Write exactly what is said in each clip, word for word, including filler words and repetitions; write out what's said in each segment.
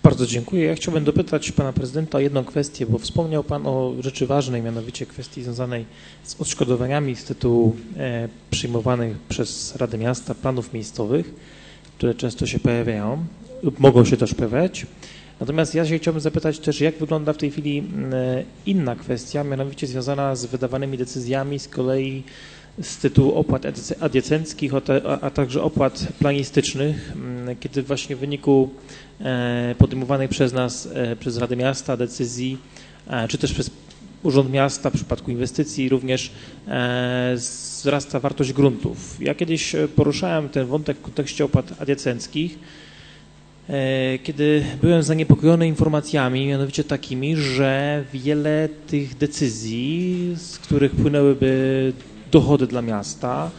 Bardzo dziękuję. Ja chciałbym dopytać pana prezydenta o jedną kwestię, bo wspomniał pan o rzeczy ważnej, mianowicie kwestii związanej z odszkodowaniami z tytułu e, przyjmowanych przez Radę Miasta planów miejscowych, które często się pojawiają lub mogą się też pojawiać. Natomiast ja się chciałbym zapytać też, jak wygląda w tej chwili e, inna kwestia, mianowicie związana z wydawanymi decyzjami z kolei z tytułu opłat adiacenckich, a także opłat planistycznych, kiedy właśnie w wyniku podejmowanej przez nas, przez Radę Miasta decyzji, czy też przez Urząd Miasta w przypadku inwestycji również wzrasta wartość gruntów. Ja kiedyś poruszałem ten wątek w kontekście opłat adiacenckich, kiedy byłem zaniepokojony informacjami, mianowicie takimi, że wiele tych decyzji, z których płynęłyby dochody dla miasta,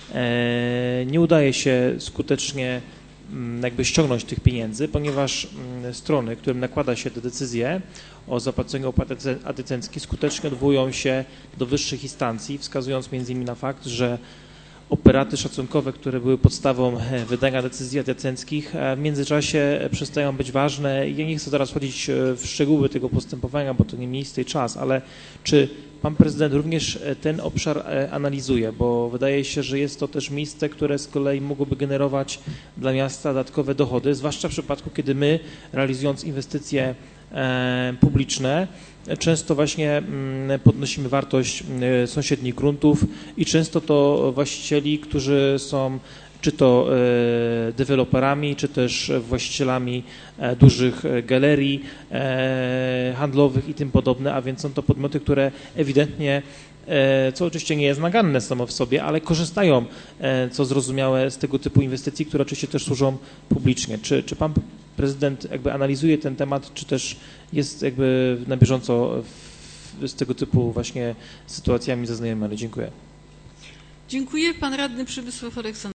nie udaje się skutecznie jakby ściągnąć tych pieniędzy, ponieważ strony, którym nakłada się te decyzje o zapłaceniu opłat adiacenckich, skutecznie odwołują się do wyższych instancji, wskazując między innymi na fakt, że operaty szacunkowe, które były podstawą wydania decyzji adiacenckich, w międzyczasie przestają być ważne. Ja nie chcę teraz wchodzić w szczegóły tego postępowania, bo to nie miejsce i czas, ale czy pan prezydent również ten obszar analizuje, bo wydaje się, że jest to też miejsce, które z kolei mogłoby generować dla miasta dodatkowe dochody, zwłaszcza w przypadku, kiedy my, realizując inwestycje publiczne, często właśnie podnosimy wartość sąsiednich gruntów i często to właścicieli, którzy są czy to deweloperami, czy też właścicielami dużych galerii handlowych i tym podobne, a więc są to podmioty, które ewidentnie, co oczywiście nie jest naganne samo w sobie, ale korzystają, co zrozumiałe, z tego typu inwestycji, które oczywiście też służą publicznie. Czy, czy pan prezydent jakby analizuje ten temat, czy też jest jakby na bieżąco w, z tego typu właśnie sytuacjami zaznajomiony? Dziękuję. Dziękuję. Pan radny Przemysław Aleksander.